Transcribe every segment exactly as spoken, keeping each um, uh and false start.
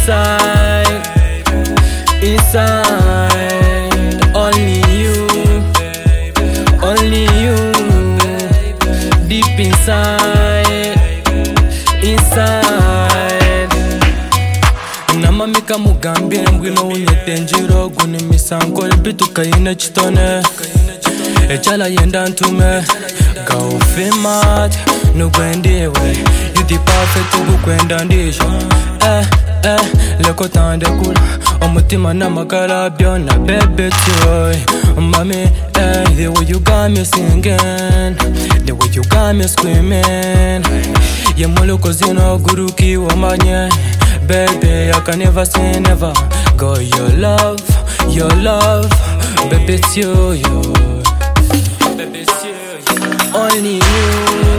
inside, inside. Only you, only you. Deep inside, inside. Namamika mugambye ngwino unyetenjiro guni misango bituka ine chitone. Echala yenda ntume go fimat nugwendiwe. You the perfect ubukwenda ndisho. Eh eh leko tande kula omutima namakala byona bebe toy. Mami eh the way you got me singing, the way you got me screaming. Yemuluko zino guruki wamanye. Baby I can never say never. Go your love, your love. Baby it's you, you. Baby it's you, you. Only you,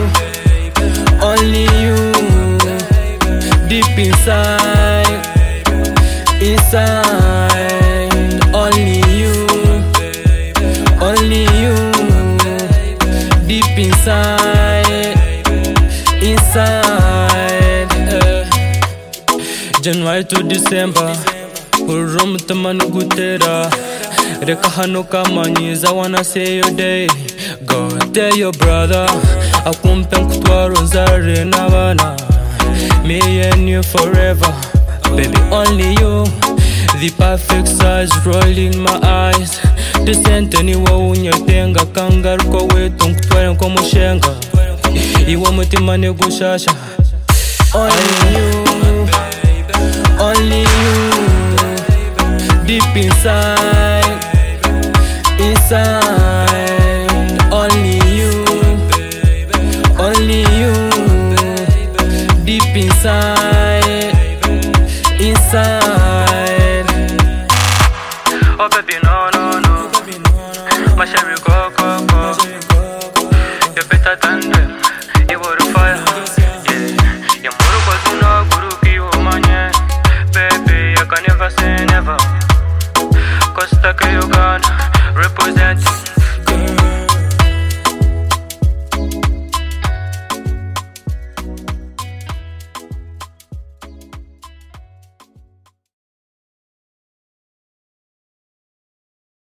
only you. Deep inside, inside. Only you, only you. Deep inside, inside. uh. January to December Urum tamanu gutera Reka hano kamanyiza wanna say your day. Go tell your brother akumpe nkutwaro nzare n'abana. Me and you forever, baby only you. The perfect size rolling my eyes. The senteni wa unyetenga kangaruko wetu nkutware nko mushenga. Iwa mutima negushasha. Only you, only you. Deep inside, inside. Only you, only you. Deep inside, inside. Oh baby no no no, my sherry go go go. You better than them, you were fire. Yeah, you more go to no guru ki umanye. Baby I can never say never. Costa que you gonna represent.